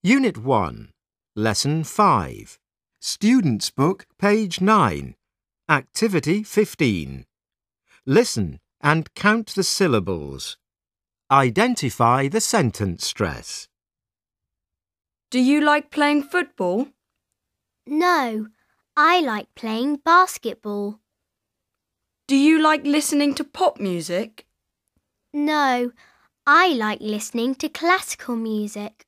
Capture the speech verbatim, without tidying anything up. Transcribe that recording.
Unit one, Lesson five. Student's Book, page nine. Activity fifteen. Listen and count the syllables. Identify the sentence stress. Do you like playing football? No, I like playing basketball. Do you like listening to pop music? No, I like listening to classical music.